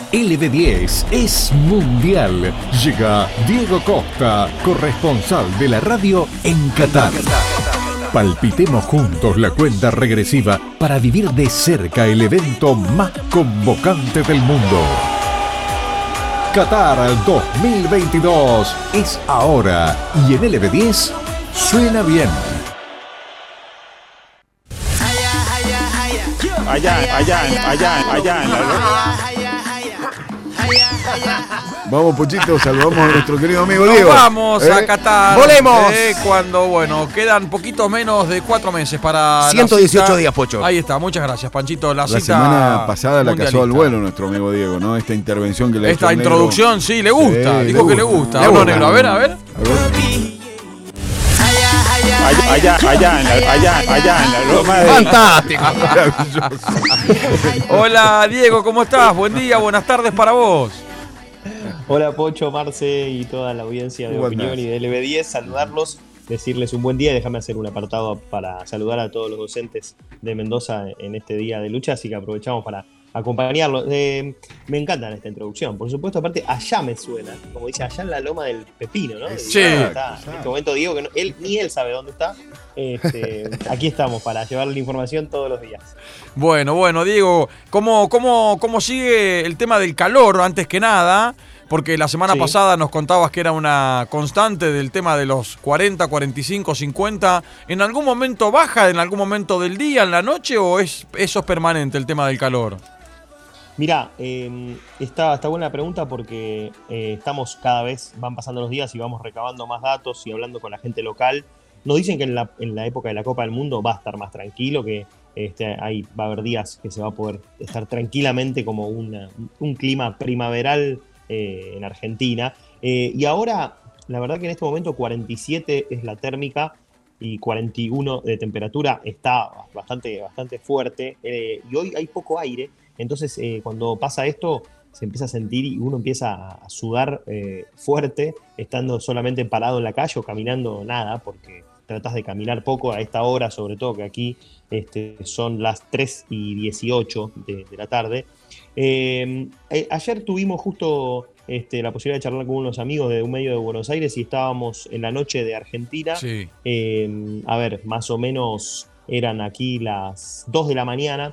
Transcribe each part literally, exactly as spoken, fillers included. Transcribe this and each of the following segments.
L B diez es mundial. Llega Diego Costa, corresponsal de la radio en Qatar. Palpitemos juntos la cuenta regresiva para vivir de cerca el evento más convocante del mundo. Qatar dos mil veintidós es ahora y en L B diez suena bien. Allá, allá, allá, allá, en la... Vamos, Pochito, saludamos a nuestro querido amigo Diego. Nos vamos ¿Eh? a Qatar. ¡Volemos! Eh, cuando, bueno, quedan poquito menos de cuatro meses para ciento dieciocho días, Pocho. Ahí está, muchas gracias, Panchito. La, La cita semana pasada la mundialista. casó al vuelo nuestro amigo Diego, ¿no? Esta intervención que le Esta hizo el introducción, negro. sí, le gusta. Sí, Dijo le que le gusta. gusta. Le ¿O no, gusta. negro? A ver, a ver. A ver. Allá, allá, allá, en la, allá, allá, en la loma de... ¡Fantástico! Hola, Diego, ¿cómo estás? Buen día, buenas tardes para vos. Hola Pocho, Marce y toda la audiencia de Buenas. Opinión y de L B diez, saludarlos, decirles un buen día y déjame hacer un apartado para saludar a todos los docentes de Mendoza en este día de lucha, así que aprovechamos para acompañarlos. Eh, me encanta esta introducción, por supuesto, aparte allá me suena, como dice, allá en la loma del Pepino, ¿no? Sí. Está, en este momento Diego, que no- él, ni él sabe dónde está, este, aquí estamos para llevarle la información todos los días. Bueno, bueno, Diego, ¿cómo, cómo, cómo sigue el tema del calor antes que nada? Porque la semana Sí. pasada nos contabas que era una constante del tema de los cuarenta, cuarenta y cinco, cincuenta. ¿En algún momento baja, en algún momento del día, en la noche, o es eso es permanente el tema del calor? Mirá, eh, está, está buena la pregunta porque eh, estamos cada vez, van pasando los días y vamos recabando más datos y hablando con la gente local. Nos dicen que en la, en la época de la Copa del Mundo va a estar más tranquilo, que este, hay, va a haber días que se va a poder estar tranquilamente como una- un clima primaveral eh, en Argentina. Eh, y ahora, la verdad que en este momento cuarenta y siete es la térmica y cuarenta y uno de temperatura, está bastante, bastante fuerte. Eh, y hoy hay poco aire. Entonces, eh, cuando pasa esto, se empieza a sentir y uno empieza a sudar eh, fuerte, estando solamente parado en la calle o caminando nada, porque tratás de caminar poco a esta hora, sobre todo que aquí este, son las tres y dieciocho de, de la tarde. Eh, eh, ayer tuvimos justo este, la posibilidad de charlar con unos amigos de un medio de Buenos Aires y estábamos en la noche de Argentina. Sí. Eh, a ver, más o menos eran aquí las dos de la mañana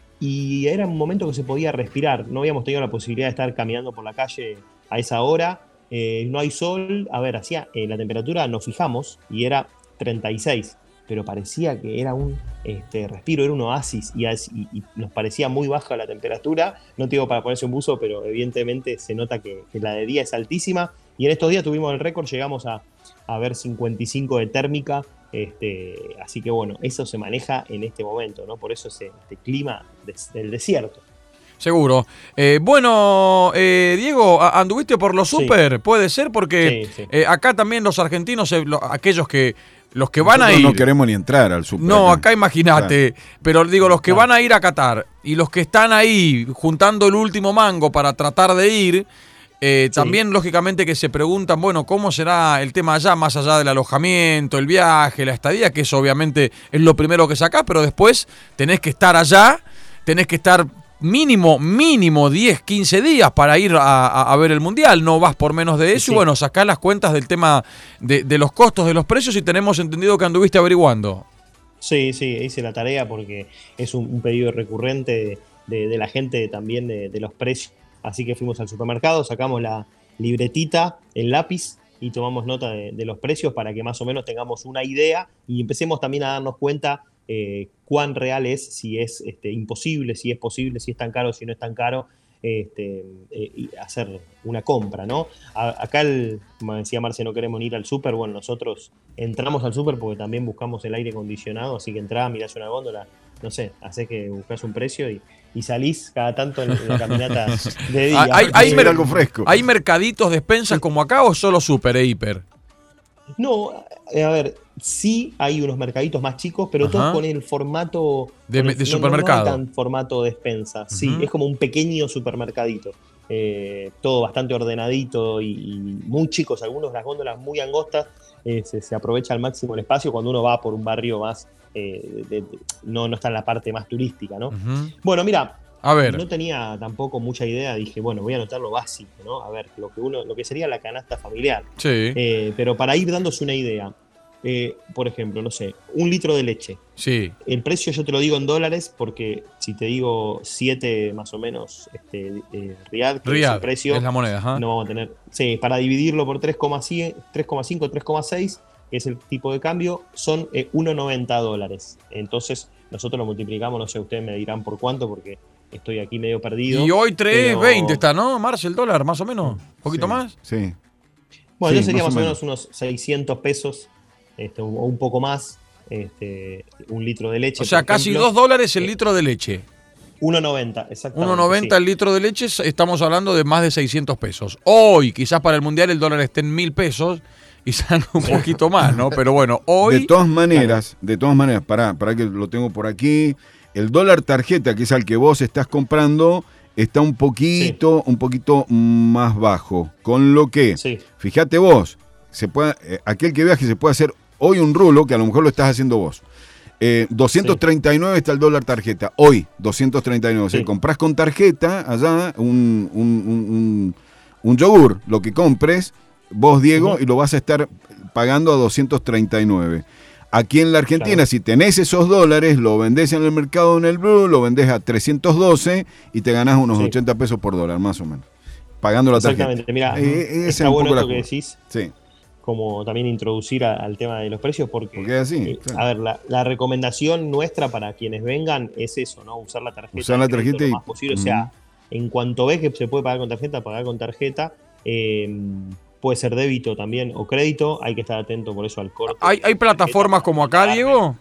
y era un momento que se podía respirar. No habíamos tenido la posibilidad de estar caminando por la calle a esa hora. Eh, no hay sol. A ver, hacía eh, la temperatura, nos fijamos y era treinta y seis, pero parecía que era un este, respiro, era un oasis y, y, y nos parecía muy baja la temperatura. No te digo para ponerse un buzo, pero evidentemente se nota que, que la de día es altísima. Y en estos días tuvimos el récord, llegamos a, a ver cincuenta y cinco de térmica. Este, así que bueno, eso se maneja en este momento, ¿no? Por eso ese, este clima des, del desierto. Seguro. Eh, bueno, eh, Diego, ¿a- ¿anduviste por los Sí. super? Puede ser porque Sí, sí. eh, acá también los argentinos, eh, lo- aquellos que los que van a Nosotros ir... no queremos ni entrar al super. No, acá imagínate, pero digo, los que Claro. van a ir a Qatar y los que están ahí juntando el último mango para tratar de ir, eh, Sí. también lógicamente que se preguntan, bueno, ¿cómo será el tema allá, más allá del alojamiento, el viaje, la estadía? Que eso obviamente es lo primero que sacás, pero después tenés que estar allá, tenés que estar mínimo, mínimo diez, quince días para ir a, a- a ver el Mundial, no vas por menos de eso, Sí. y bueno, sacás las cuentas del tema de, de los costos, de los precios, y tenemos entendido que anduviste averiguando. Sí, sí, hice la tarea porque es un, un pedido recurrente de, de- de la gente también de, de los precios. Así que fuimos al supermercado, sacamos la libretita, el lápiz y tomamos nota de, de los precios para que más o menos tengamos una idea y empecemos también a darnos cuenta eh, cuán real es, si es este, imposible, si es posible, si es tan caro, si no es tan caro, este, eh, y hacer una compra, ¿no? A- acá, el, como decía Marce, no queremos ni ir al súper. Bueno, nosotros entramos al súper porque también buscamos el aire acondicionado, así que entrás, mirás una góndola, no sé, hacés que buscás un precio y, y salís cada tanto en, en la caminata de día. Hay- hay Sí, mer- algo fresco. ¿Hay mercaditos, despensas como acá o solo super e hiper? No, eh, a ver, sí hay unos mercaditos más chicos, pero Ajá. todos con el formato De- con el- de no- no- supermercado. No, hay tan formato despensa, sí, Ujú. es como un pequeño supermercadito. Eh, todo bastante ordenadito y, y muy chicos, algunos las góndolas muy angostas, eh, se, se aprovecha al máximo el espacio cuando uno va por un barrio más, eh, de- de- no, no está en la parte más turística, ¿no? Ujú. Bueno, mira, A ver. No tenía tampoco mucha idea, dije, bueno, voy a anotar lo básico, ¿no? A ver, lo que uno, lo que sería la canasta familiar. Sí. Eh, pero para ir dándose una idea, eh, por ejemplo, no sé, un litro de leche. Sí. El precio yo te lo digo en dólares porque si te digo siete más o menos este, eh, Riad, que Riad, es el precio, es la moneda, ajá. no vamos a tener. Sí, para dividirlo por tres coma cinco, tres coma seis, que es el tipo de cambio, son eh, uno noventa dólares. Entonces, nosotros lo multiplicamos, no sé, ustedes me dirán por cuánto, porque estoy aquí medio perdido. Y hoy tres veinte pero... está, ¿no, Marce, el dólar, más o menos? ¿Un poquito Sí, más? Sí. Bueno, Sí, yo sería más más o o menos. menos unos seiscientos pesos, este, o un poco más, este, un litro de leche. O sea, por casi ejemplo. dos dólares el Eh, litro de leche. uno noventa, exactamente. uno noventa sí. el litro de leche, estamos hablando de más de seiscientos pesos. Hoy, quizás para el Mundial el dólar esté en mil pesos y salga un poquito más, ¿no? Pero bueno, hoy... De todas maneras, de todas maneras, pará, pará que lo tengo por aquí. El dólar tarjeta, que es al que vos estás comprando, está un poquito, sí. un poquito más bajo. Con lo que, sí. fíjate vos, se puede, eh, aquel que veas que se puede hacer hoy un rulo, que a lo mejor lo estás haciendo vos. Eh, doscientos treinta y nueve sí. está el dólar tarjeta. Hoy, doscientos treinta y nueve. Sí. O sea, comprás con tarjeta allá un, un, un, un, un yogur, lo que compres, vos, Diego, uh-huh. y lo vas a estar pagando a doscientos treinta y nueve. Aquí en la Argentina, claro. si tenés esos dólares, lo vendés en el mercado en el Blue, lo vendés a trescientos doce y te ganás unos sí. ochenta pesos por dólar, más o menos. Pagando la tarjeta. Exactamente, mira, eh, está bueno esto que decís. Sí. Como también introducir a, al tema de los precios, porque, porque así, eh, claro. a ver, la, la recomendación nuestra para quienes vengan es eso, ¿no? Usar la tarjeta. Usar la tarjeta lo y... más posible. Uh-huh. O sea, en cuanto ves que se puede pagar con tarjeta, pagar con tarjeta. Eh, puede ser débito también o crédito, hay que estar atento por eso al corte. ¿Hay, hay plataformas como acá, Diego?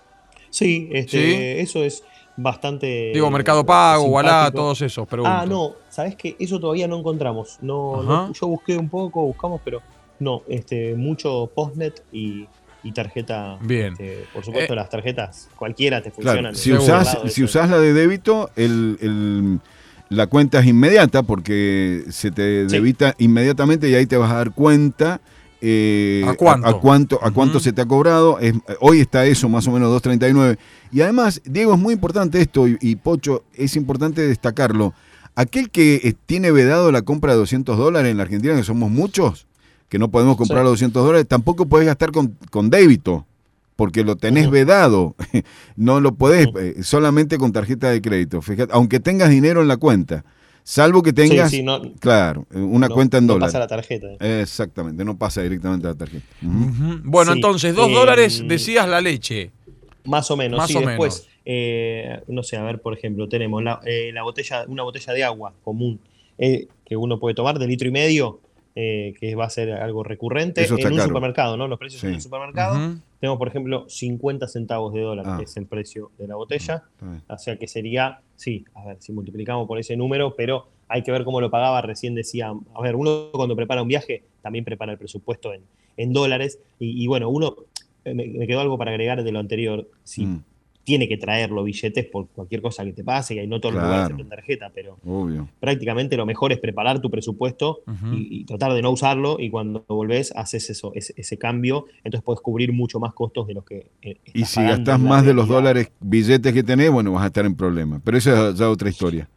Sí, este, ¿Sí? eso es bastante... Digo, Mercado Pago, Wallah, todos esos, pregunto. Ah, no, ¿sabés qué? Eso todavía no encontramos. No, no, yo busqué un poco, buscamos, pero no, este, mucho postnet y, y tarjeta. Bien. Este, por supuesto, eh, las tarjetas cualquiera te claro, funcionan. Si usás, si usás la de débito, el... el la cuenta es inmediata porque se te sí. debita inmediatamente y ahí te vas a dar cuenta eh, ¿A cuánto, a, a cuánto, a cuánto uh-huh. se te ha cobrado. Es, hoy está eso, más o menos dos treinta y nueve. Y además, Diego, es muy importante esto y, y Pocho, es importante destacarlo. Aquel que eh, tiene vedado la compra de doscientos dólares en la Argentina, que somos muchos, que no podemos comprar sí. los doscientos dólares, tampoco podés gastar con, con débito. Porque lo tenés uh-huh. vedado, no lo podés, uh-huh. eh, solamente con tarjeta de crédito, fíjate, aunque tengas dinero en la cuenta, salvo que tengas, sí, sí, no, claro, una no, cuenta en no dólares. No pasa la tarjeta. Eh. Exactamente, no pasa directamente a la tarjeta. Uh-huh. Uh-huh. Bueno, sí. entonces, dos eh, dólares decías la leche. Más o menos, más sí, o después, menos. Eh, no sé, a ver, por ejemplo, tenemos la, eh, la botella, una botella de agua común eh, que uno puede tomar de litro y medio, eh, que va a ser algo recurrente Eso está en un caro. supermercado, ¿no? Los precios sí. en un supermercado. Uh-huh. Tenemos, por ejemplo, cincuenta centavos de dólar, ah. que es el precio de la botella. Uh-huh. O sea que sería, sí, a ver, si multiplicamos por ese número, pero hay que ver cómo lo pagaba. Recién decía, a ver, uno cuando prepara un viaje también prepara el presupuesto en, en dólares. Y, y bueno, uno, me, me quedó algo para agregar de lo anterior. Si mm. tiene que traer los billetes por cualquier cosa que te pase, y hay no todos los claro. lugares te dan tarjeta, pero Obvio. prácticamente lo mejor es preparar tu presupuesto uh-huh. y, y tratar de no usarlo, y cuando volvés haces eso, ese, ese cambio, entonces puedes cubrir mucho más costos de los que eh, y si gastás más de los dólares billetes que tenés, bueno, vas a estar en problema, pero eso es ya otra historia.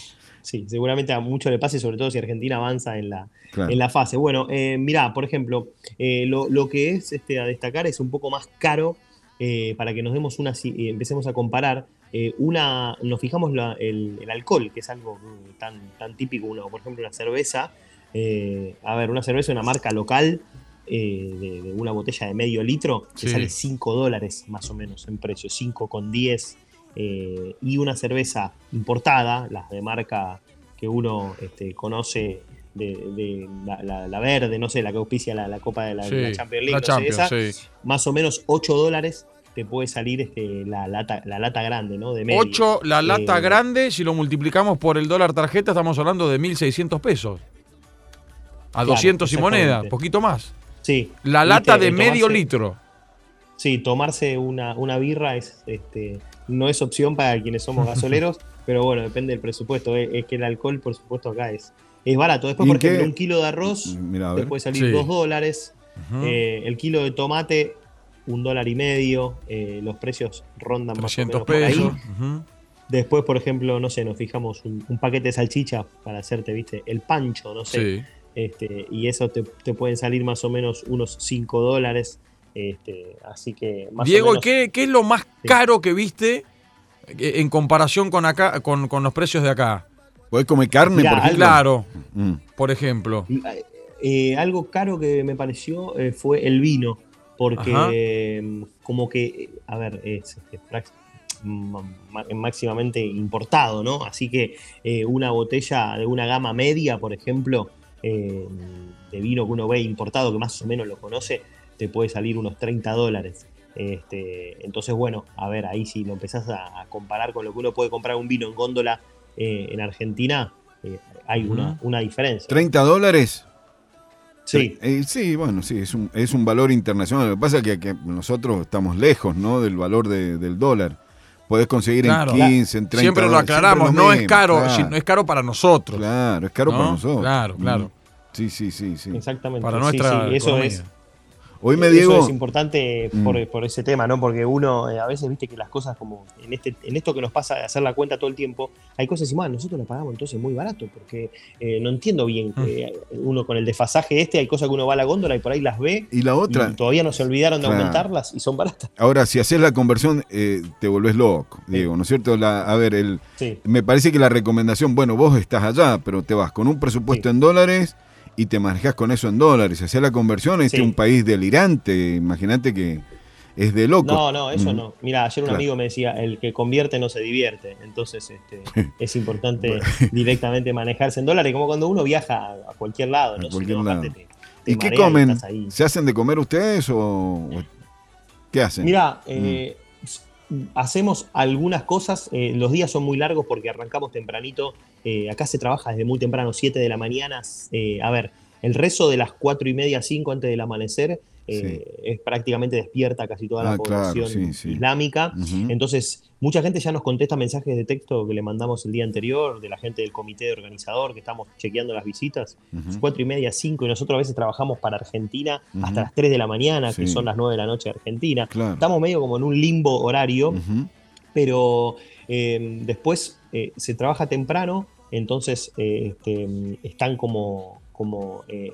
Sí, seguramente a mucho le pase, sobre todo si Argentina avanza en la, claro. en la fase. Bueno, eh, mirá, por ejemplo, eh, lo, lo que es este, a destacar es un poco más caro. Eh, para que nos demos una, eh, empecemos a comparar, eh, una, nos fijamos la, el, el alcohol, que es algo uh, tan, tan típico, uno, por ejemplo, una cerveza, eh, a ver, una cerveza de una marca local, eh, de, de una botella de medio litro, que sí. sale cinco dólares más o menos en precio, cinco con diez, eh, y una cerveza importada, las de marca que uno este, conoce, de, de la, la, la verde, no sé, la que auspicia la, la Copa de la, sí, la Champions League, la no Champions, sé, esa, sí. más o menos ocho dólares te puede salir este, la, lata, la lata grande, ¿no? De medio. ocho, la lata eh, grande, si lo multiplicamos por el dólar tarjeta, estamos hablando de mil seiscientos pesos. A claro, doscientos y moneda, poquito más. Sí. La lata ¿Viste? de Tomarse, medio litro. Sí, tomarse una, una birra es, este, no es opción para quienes somos gasoleros, pero bueno, depende del presupuesto. Es, es que el alcohol, por supuesto, acá es, es barato. Después, por ejemplo, un kilo de arroz Mirá, te puede salir sí. dos dólares. Uh-huh. Eh, el kilo de tomate, un dólar y medio. Eh, los precios rondan más o menos por ahí. Uh-huh. Después, por ejemplo, no sé, nos fijamos un, un paquete de salchicha para hacerte, viste, el pancho, no sé. Sí. Este, y eso te, te pueden salir más o menos unos cinco dólares. Este, así que más Diego, o menos, ¿qué, ¿qué es lo más sí. caro que viste en comparación con acá, con, con los precios de acá? ¿Podés comer carne, Mirá, por ejemplo? Claro, Mm. por ejemplo. Eh, algo caro que me pareció eh, fue el vino, porque eh, como que, a ver, es este, máximamente importado, ¿no? Así que eh, una botella de una gama media, por ejemplo, eh, de vino que uno ve importado, que más o menos lo conoce, te puede salir unos treinta dólares. Este, entonces, bueno, a ver, ahí si lo empezás a, a comparar con lo que uno puede comprar un vino en góndola eh, en Argentina, eh, hay uh-huh. una, una diferencia. ¿treinta dólares? Sí. Eh, sí, bueno, sí, es un, es un valor internacional. Lo que pasa es que, que nosotros estamos lejos, ¿no?, del valor de, del dólar. Podés conseguir claro, en quince, en treinta. Siempre lo aclaramos, siempre lo no mismo, es caro, claro. no es caro para nosotros. Claro, es caro ¿no? para nosotros. Claro, claro. Sí, sí, sí, sí. Exactamente. Para nuestra sí, sí, eso economía. es. Hoy me Diego. Eso es importante por, mm. por ese tema, ¿no? Porque uno eh, a veces viste que las cosas como en este en esto que nos pasa de hacer la cuenta todo el tiempo, hay cosas y más, nosotros la pagamos entonces muy barato, porque eh, no entiendo bien que mm. uno con el desfasaje este, hay cosas que uno va a la góndola y por ahí las ve. Y la otra. Y todavía no se olvidaron de claro. aumentarlas y son baratas. Ahora, si haces la conversión, eh, te volvés loco, Diego, ¿no es cierto? La, a ver, el, sí. me parece que la recomendación, bueno, vos estás allá, pero te vas con un presupuesto sí. en dólares y te manejás con eso en dólares. Hacer la conversión, este es sí. un país delirante. Imagínate que es de loco. No, no, eso mm. no. Mira, ayer un claro. amigo me decía, el que convierte no se divierte. Entonces este, es importante directamente manejarse en dólares, como cuando uno viaja a cualquier lado. ¿no? A cualquier si no, lado. Te, te ¿Y qué comen? Y ¿Se hacen de comer ustedes o qué hacen? Mira, eh, mm. hacemos algunas cosas. Eh, los días son muy largos porque arrancamos tempranito. Eh, acá se trabaja desde muy temprano, siete de la mañana. Eh, a ver, el rezo de las cuatro y media, cinco antes del amanecer eh, sí. es prácticamente despierta casi toda la ah, población claro, sí, sí. islámica. Uh-huh. Entonces, mucha gente ya nos contesta mensajes de texto que le mandamos el día anterior, de la gente del comité organizador, que estamos chequeando las visitas. Uh-huh. cuatro y media, cinco, y nosotros a veces trabajamos para Argentina uh-huh. hasta las tres de la mañana, sí. que son las nueve de la noche de Argentina. Claro. Estamos medio como en un limbo horario, uh-huh. pero eh, después eh, se trabaja temprano, entonces eh, este, están como... como eh,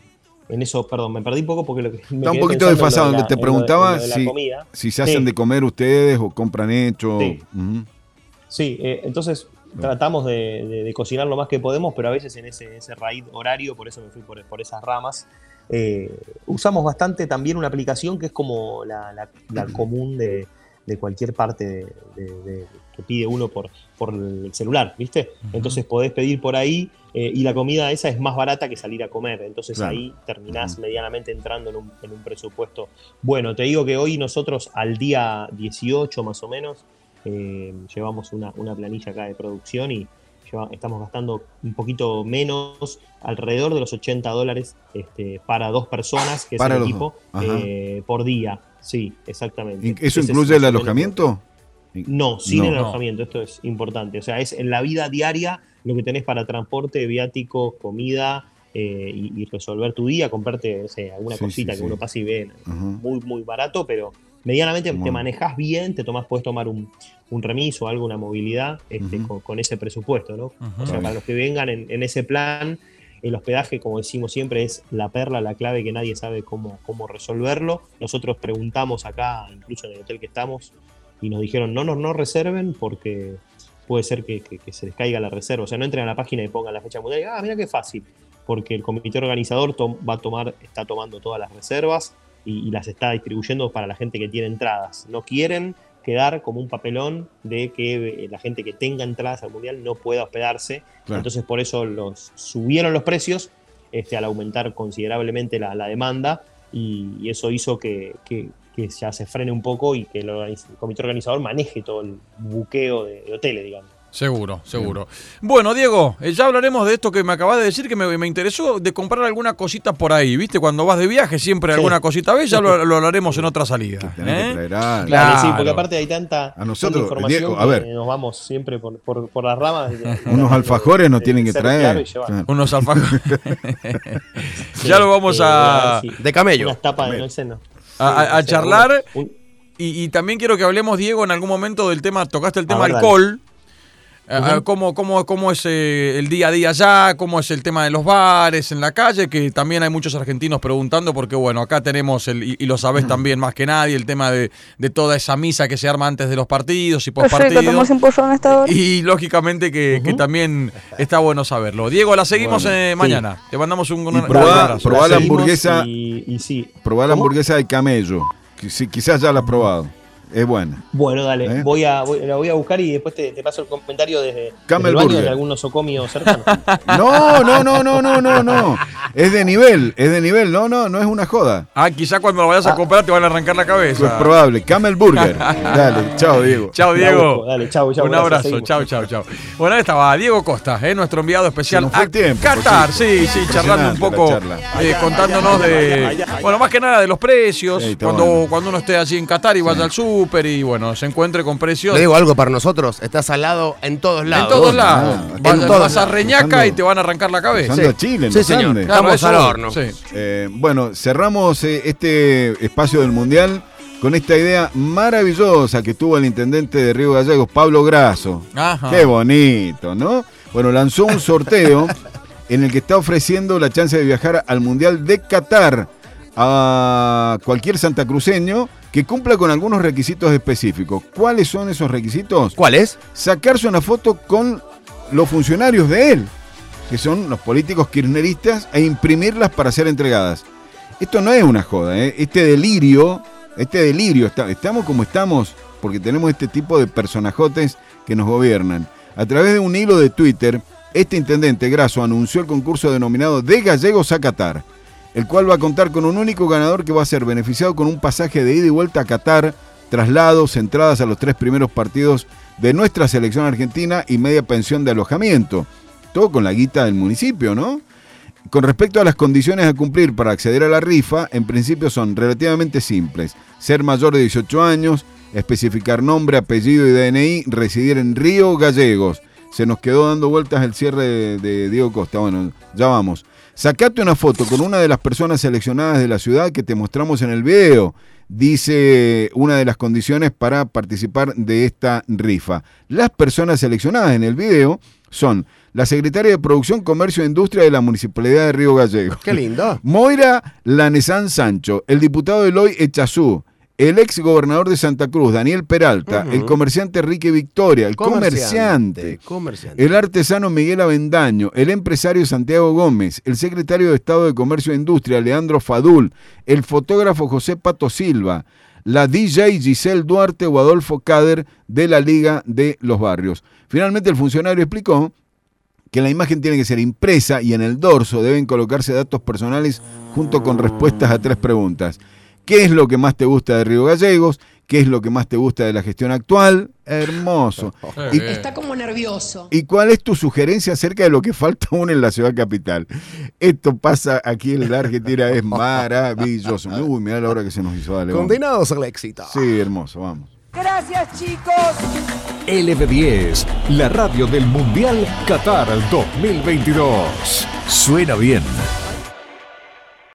en eso, perdón, me perdí un poco porque lo que me está un poquito desfasado. De te preguntaba de, de si, si se hacen sí. de comer ustedes o compran hecho. Sí, uh-huh. sí eh, entonces bueno. tratamos de, de, de cocinar lo más que podemos, pero a veces en ese, ese raíz horario, por eso me fui por, por esas ramas. Eh, usamos bastante también una aplicación que es como la, la, la común de, de cualquier parte de, de, de, que pide uno por, por el celular, ¿viste? Uh-huh. Entonces podés pedir por ahí. Eh, y la comida esa es más barata que salir a comer, entonces claro. ahí terminás uh-huh. medianamente entrando en un, en un presupuesto. Bueno, te digo que hoy nosotros al día dieciocho más o menos eh, llevamos una, una planilla acá de producción y lleva, estamos gastando un poquito menos, alrededor de los ochenta dólares este, para dos personas, que para es el equipo, eh, por día. Sí, exactamente. ¿Eso Ese incluye el alojamiento? No, sin no, el alojamiento, no. Esto es importante. O sea, es en la vida diaria lo que tenés para transporte, viáticos, comida eh, y, y resolver tu día, comprarte, no sé, alguna sí, cosita sí, que sí. uno pasa y ve uh-huh. muy, muy barato, pero medianamente bueno. te manejás bien, te tomás, podés tomar un, un remis o algo, una movilidad este, uh-huh. con, con ese presupuesto, ¿no? Uh-huh. O sea, para los que vengan en, en ese plan, el hospedaje, como decimos siempre, es la perla, la clave que nadie sabe cómo, cómo resolverlo. Nosotros preguntamos acá, incluso en el hotel que estamos, y nos dijeron, no nos no reserven porque puede ser que, que, que se les caiga la reserva. O sea, no entren a la página y pongan la fecha mundial y, ah, mira qué fácil. Porque el comité organizador to- va a tomar, está tomando todas las reservas y, y las está distribuyendo para la gente que tiene entradas. No quieren quedar como un papelón de que la gente que tenga entradas al mundial no pueda hospedarse. Claro. Entonces, por eso los subieron los precios este, al aumentar considerablemente la, la demanda y, y eso hizo que... que que ya se frene un poco y que el, organiz- el comité organizador maneje todo el buqueo de, de hoteles, digamos. Seguro, seguro. Bueno, Diego, eh, ya hablaremos de esto que me acabas de decir, que me, me interesó de comprar alguna cosita por ahí, ¿viste? Cuando vas de viaje siempre sí. alguna cosita ves, ya lo, lo hablaremos en otra salida. ¿eh? Que claro, claro, sí, porque aparte hay tanta, a nosotros, tanta información Diego, a ver. que nos vamos siempre por, por, por las ramas. De, Unos alfajores nos tienen que traer. Claro. Unos alfajores. sí, ya lo vamos eh, a... a ver si de camello. Unas tapas de no sé, no. A, a, a charlar. Un... Y, y también quiero que hablemos, Diego, en algún momento del tema, tocaste el tema ver, alcohol. Uh-huh. ¿Cómo, cómo, cómo es eh, el día a día allá? ¿Cómo es el tema de los bares en la calle? Que también hay muchos argentinos preguntando, porque bueno, acá tenemos, el, y, y lo sabés uh-huh. también más que nadie, el tema de, de toda esa misa que se arma antes de los partidos y postpartidos. Y, y lógicamente que, uh-huh. que también está bueno saberlo. Diego, la seguimos bueno, eh, mañana. Sí. Te mandamos un, un, probá, un abrazo. Probá la hamburguesa, y, y sí. probá la hamburguesa de camello. Quizás ya la has probado. Es buena. Bueno, dale, ¿Eh? voy a voy, la voy a buscar y después te, te paso el comentario desde, desde el baño de algún nosocomio cercano. No, no, no, no, no, no, no. Es de nivel, es de nivel, no, no, no es una joda. Ah, quizá cuando lo vayas a comprar te van a arrancar la cabeza. Es probable. Camel Burger. Dale, chao, Diego. Chao, Diego. Dale, chao, chao. Un abrazo, chao, chao, chao. Bueno, ahí estaba Diego Costa, ¿eh? Nuestro enviado especial a tiempo, Qatar. Sí, sí, charlando un poco, eh, contándonos de, bueno, más que nada de los precios, sí, cuando, bueno. cuando uno esté allí en Qatar y vaya sí. al súper y bueno, se encuentre con precios. Le digo algo para nosotros, estás al lado en todos lados. En todos lados. Ah, vas, en todos vas a Reñaca usando, y te van a arrancar la cabeza. Sí, Chile, sí señor. Andes. Estamos claro, al horno. Sí. Eh, bueno, cerramos eh, este espacio del Mundial con esta idea maravillosa que tuvo el intendente de Río Gallegos, Pablo Grasso. Ajá. Qué bonito, ¿no? Bueno, lanzó un sorteo en el que está ofreciendo la chance de viajar al Mundial de Qatar a cualquier santacruceño que cumpla con algunos requisitos específicos. ¿Cuáles son esos requisitos? ¿Cuáles? Sacarse una foto con los funcionarios de él, que son los políticos kirchneristas, e imprimirlas para ser entregadas. Esto no es una joda, ¿eh? Este delirio, este delirio, está, estamos como estamos porque tenemos este tipo de personajotes que nos gobiernan. A través de un hilo de Twitter, este intendente Grasso anunció el concurso denominado De Gallegos a Qatar, el cual va a contar con un único ganador que va a ser beneficiado con un pasaje de ida y vuelta a Qatar, traslados, entradas a los tres primeros partidos de nuestra selección argentina y media pensión de alojamiento. Todo con la guita del municipio, ¿no? Con respecto a las condiciones a cumplir para acceder a la rifa, en principio son relativamente simples. Ser mayor de dieciocho años, especificar nombre, apellido y D N I, residir en Río Gallegos. Se nos quedó dando vueltas el cierre de, de Diego Costa. Bueno, ya vamos. Sacate una foto con una de las personas seleccionadas de la ciudad que te mostramos en el video, dice una de las condiciones para participar de esta rifa. Las personas seleccionadas en el video son la secretaria de Producción, Comercio e Industria de la Municipalidad de Río Gallegos. ¡Qué lindo! Moira Lanesán Sancho, el diputado Eloy Echazú, el ex gobernador de Santa Cruz, Daniel Peralta, uh-huh. el comerciante Enrique Victoria, el comerciante, comerciante, comerciante, el artesano Miguel Avendaño, el empresario Santiago Gómez, el secretario de Estado de Comercio e Industria, Leandro Fadul, el fotógrafo José Pato Silva, la D J Giselle Duarte o Adolfo Cader de la Liga de los Barrios. Finalmente el funcionario explicó que la imagen tiene que ser impresa y en el dorso deben colocarse datos personales junto con respuestas a tres preguntas. ¿Qué es lo que más te gusta de Río Gallegos? ¿Qué es lo que más te gusta de la gestión actual? Hermoso. Y, está como nervioso. ¿Y cuál es tu sugerencia acerca de lo que falta aún en la ciudad capital? Esto pasa aquí en la Argentina, es maravilloso. Uy, mirá la hora que se nos hizo. Dale, condenados al éxito. Sí, hermoso, vamos. Gracias, chicos. L B diez, la radio del Mundial Qatar dos mil veintidós. Suena bien.